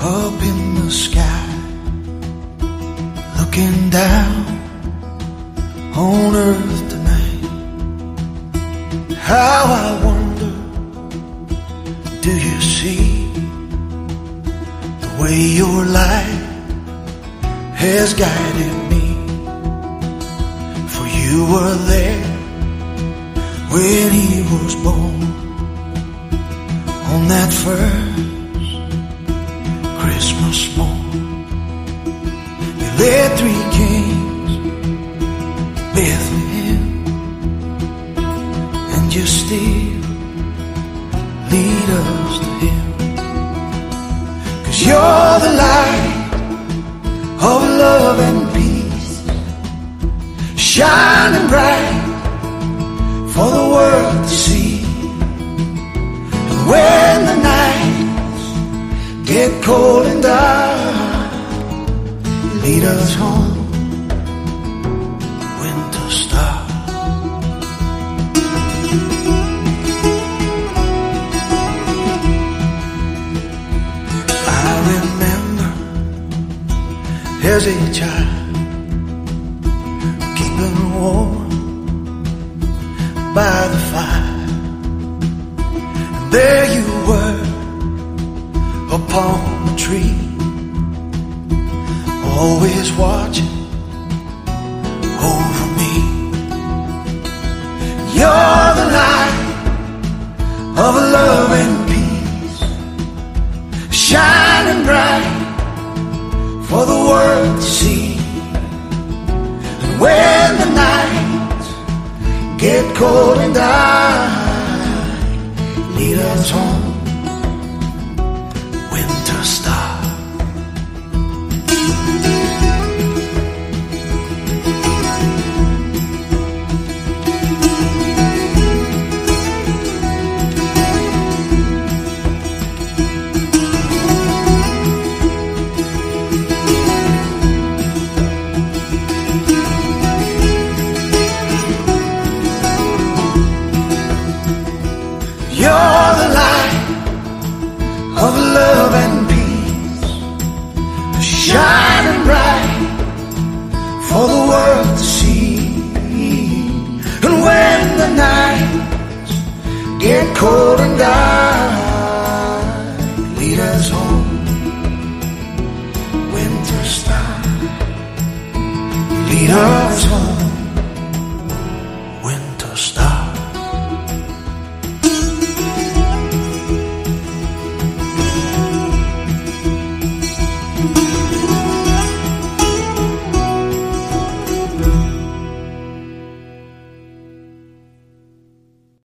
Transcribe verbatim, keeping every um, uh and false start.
up in the sky, looking down on earth tonight. How I wonder, do you see the way your light has guided me? For you were there when he was born, on that first Christmas morn. You led three kings, Bethlehem, and you still lead us to him. 'Cause you're the light of love and peace, shining bright for the world to see. And when the nights get cold and dark, lead us home, winter star. I remember as a child keeping warm by the fire, and there you were upon the tree, always watching over me. You're the light of love and peace, shining bright for the world to see. And when the nights get cold and dark, lead us home, winter star. You're the light of love and peace, shining bright for the world to see. And when the nights get cold and dark, lead us home, winter star. Lead us home.